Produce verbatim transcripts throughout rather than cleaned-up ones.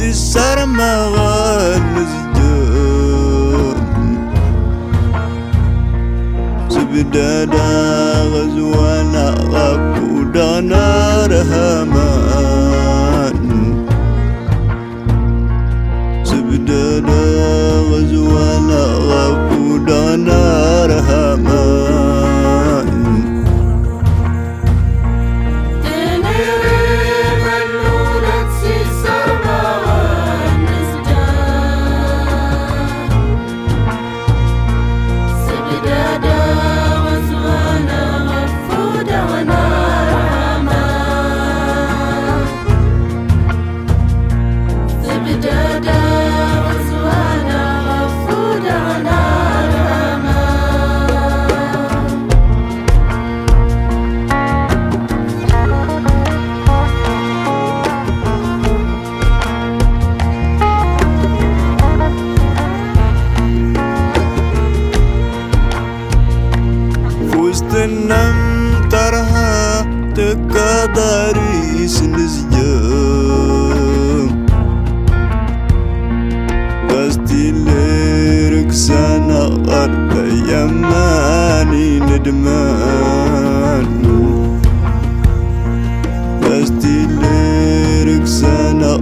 سيسر مغال سبدادا غزوانا غاكودانا رهمان سبدادا غزوانا غاكودانا رهمان وستنم ترها تكاداري سنزجم بستي ليرك سنة غرق يماني ندمان بستي ليرك سنة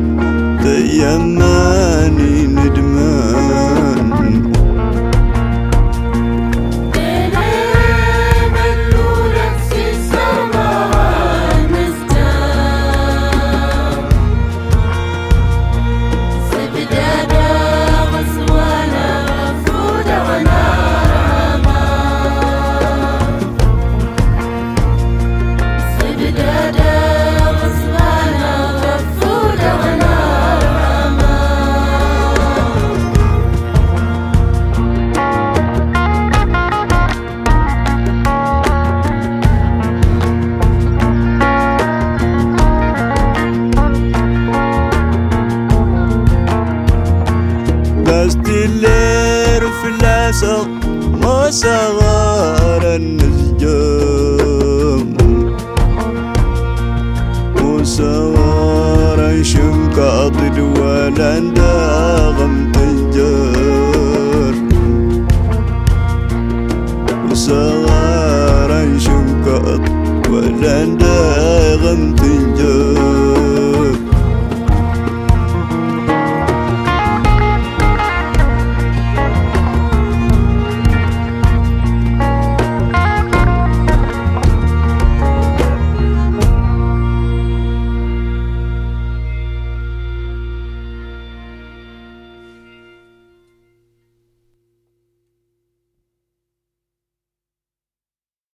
يماني ندمان بستيلر في العسق ما صغار النسجم وصغار شنقاطد ولا انداغم تنجر وصغار شنقاط ولا انداغم تنجر